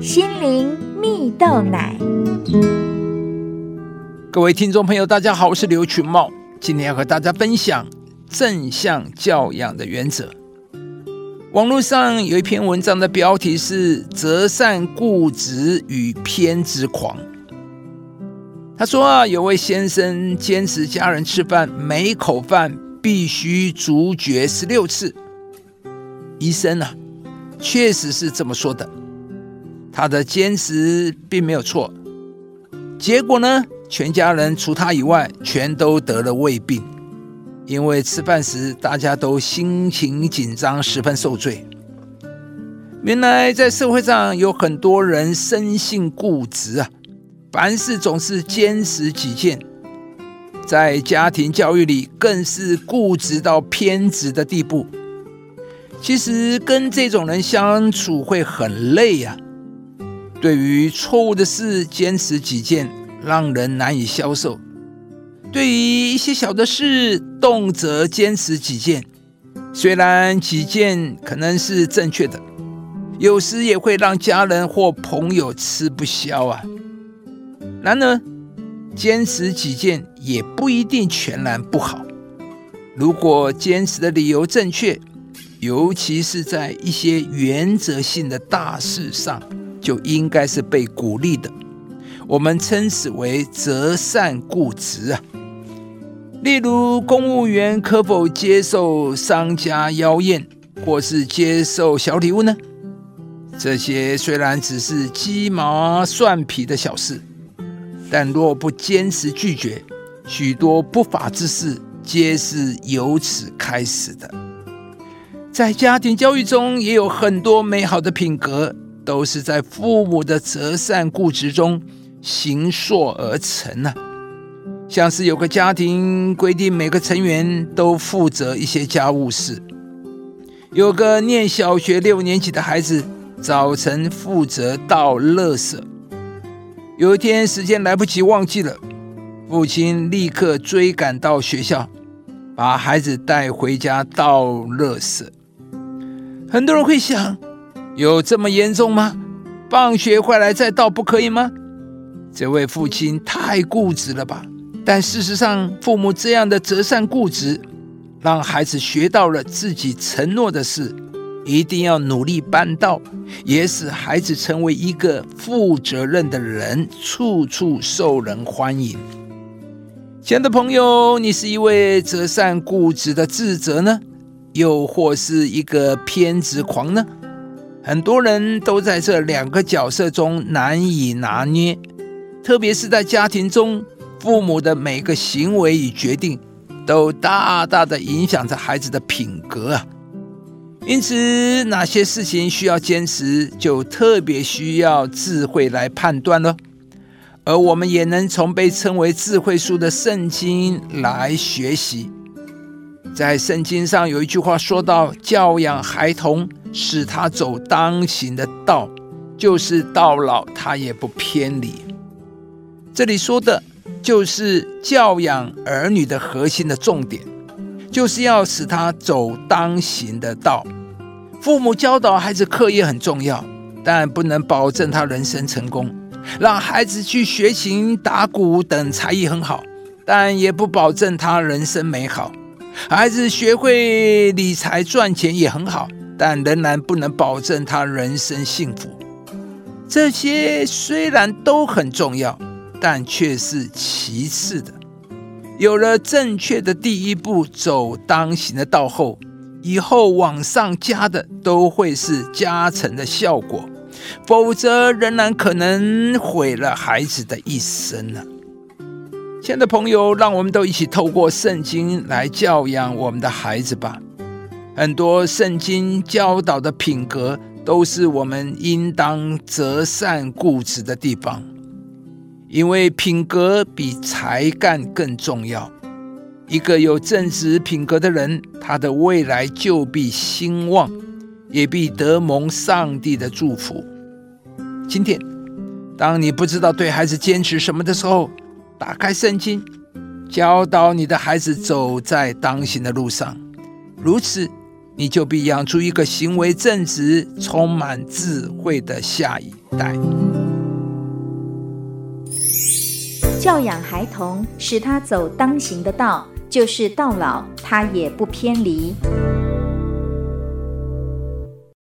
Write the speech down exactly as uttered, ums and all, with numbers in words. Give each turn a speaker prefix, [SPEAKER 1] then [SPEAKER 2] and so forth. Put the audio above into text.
[SPEAKER 1] 心灵蜜豆奶。
[SPEAKER 2] 各位听众朋友大家好，我是刘群茂，今天要和大家分享正向教养的原则。网络上有一篇文章的标题是择善固执与偏执狂。他说啊，有位先生坚持家人吃饭每一口饭必须咀嚼十六次。医生啊，确实是这么说的，他的坚持并没有错。结果呢，全家人除他以外全都得了胃病，因为吃饭时大家都心情紧张，十分受罪。原来在社会上有很多人生性固执啊，凡事总是坚持己见，在家庭教育里更是固执到偏执的地步。其实跟这种人相处会很累啊，对于错误的事坚持己见，让人难以消受；对于一些小的事动辄坚持己见，虽然己见可能是正确的，有时也会让家人或朋友吃不消啊。然而坚持己见也不一定全然不好，如果坚持的理由正确，尤其是在一些原则性的大事上，就应该是被鼓励的。我们称此为择善固执啊。例如，公务员可否接受商家邀宴，或是接受小礼物呢？这些虽然只是鸡毛蒜皮的小事，但若不坚持拒绝，许多不法之事皆是由此开始的。在家庭教育中也有很多美好的品格，都是在父母的择善固执中形塑而成啊。像是有个家庭规定每个成员都负责一些家务事，有个念小学六年级的孩子早晨负责倒垃圾，有一天时间来不及忘记了，父亲立刻追赶到学校，把孩子带回家倒垃圾。很多人会想，有这么严重吗？放学回来再倒不可以吗？这位父亲太固执了吧。但事实上，父母这样的择善固执，让孩子学到了自己承诺的事一定要努力办到，也使孩子成为一个负责任的人，处处受人欢迎。亲爱的朋友，你是一位择善固执的智者呢，又或是一个偏执狂呢？很多人都在这两个角色中难以拿捏，特别是在家庭中，父母的每个行为与决定都大大的影响着孩子的品格啊。因此，哪些事情需要坚持，就特别需要智慧来判断了。而我们也能从被称为智慧书的圣经来学习。在圣经上有一句话说到，教养孩童，使他走当行的道，就是到老他也不偏离。这里说的就是教养儿女的核心的重点，就是要使他走当行的道。父母教导孩子课业很重要，但不能保证他人生成功。让孩子去学琴、打鼓等才艺很好，但也不保证他人生美好。孩子学会理财赚钱也很好，但仍然不能保证他人生幸福。这些虽然都很重要，但却是其次的。有了正确的第一步，走当行的道后，以后往上加的都会是加成的效果，否则仍然可能毁了孩子的一生啊。亲爱的朋友，让我们都一起透过圣经来教养我们的孩子吧。很多圣经教导的品格，都是我们应当择善固执的地方。因为品格比才干更重要。一个有正直品格的人，他的未来就必兴旺，也必得蒙上帝的祝福。今天，当你不知道对孩子坚持什么的时候，打开圣经，教导你的孩子走在当行的路上，如此你就必养出一个行为正直、充满智慧的下一代。
[SPEAKER 1] 教养孩童，使他走当行的道，就是到老他也不偏离。